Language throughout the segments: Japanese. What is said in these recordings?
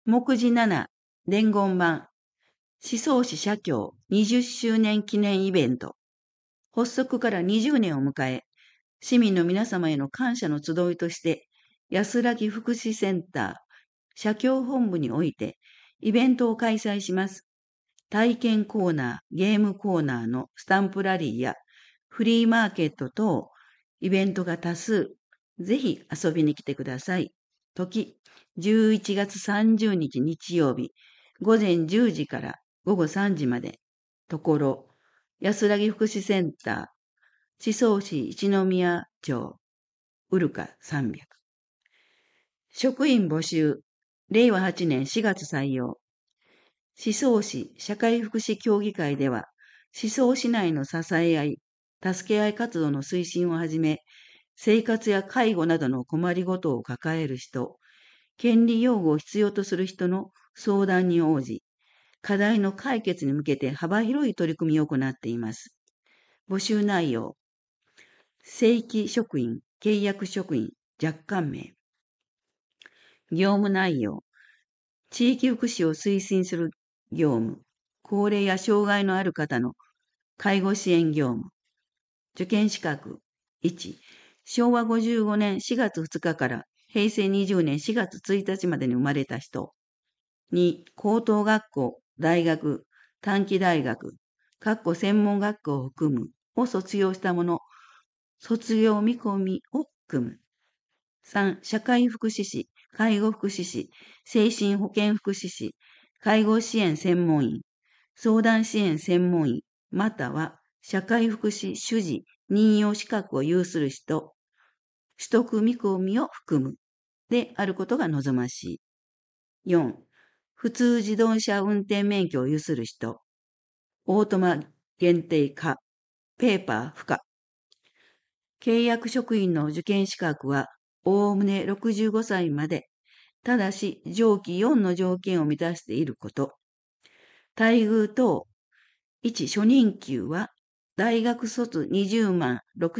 目次7、伝言版、思想史社協20周年記念イベント。発足から20年を迎え、市民の皆様への感謝の集いとして、安らぎ福祉センター、社協本部において、イベントを開催します。体験コーナー、ゲームコーナーのスタンプラリーやフリーマーケット等、イベントが多数、ぜひ遊びに来てください。時、11月30日日曜日、午前10時から午後3時まで。ところ、安らぎ福祉センター、思想市一宮町、ウルカ300。職員募集、令和8年4月採用。思想市社会福祉協議会では、思想市内の支え合い、助け合い活動の推進をはじめ、生活や介護などの困りごとを抱える人、権利擁護を必要とする人の相談に応じ、課題の解決に向けて幅広い取り組みを行っています。募集内容、正規職員、契約職員、若干名。業務内容、地域福祉を推進する業務、高齢や障害のある方の介護支援業務。受験資格1、昭和55年4月2日から平成20年4月1日までに生まれた人。2、高等学校、大学、短期大学、専門学校を含むを卒業した者、卒業見込みを含む。3、社会福祉士、介護福祉士、精神保健福祉士、介護支援専門員、相談支援専門員、または社会福祉主事任用資格を有する人、取得見込みを含むであることが望ましい。4、普通自動車運転免許を有する人、オートマ限定可、ペーパー不可。契約職員の受験資格は、おおむね65歳まで、ただし上記4の条件を満たしていること。待遇等、1、初任給は、大学卒20万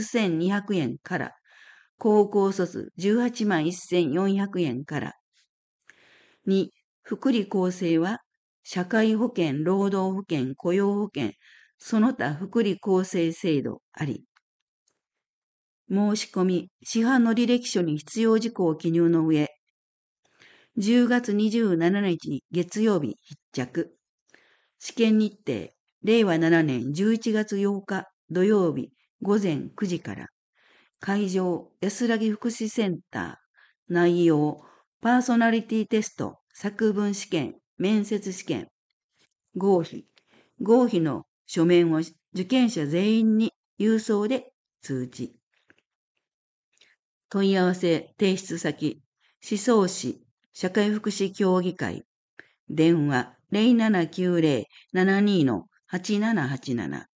6200円から、高校卒18万1400円から。2、福利厚生は、社会保険、労働保険、雇用保険、その他福利厚生制度あり。申し込み、市販の履歴書に必要事項を記入の上、10月27日月曜日必着。試験日程、令和7年11月8日土曜日午前9時から。会場、安らぎ福祉センター。内容、パーソナリティテスト、作文試験、面接試験。合否。合否の書面を受験者全員に郵送で通知。問い合わせ、提出先、思想市社会福祉協議会。電話、0790-72-8787。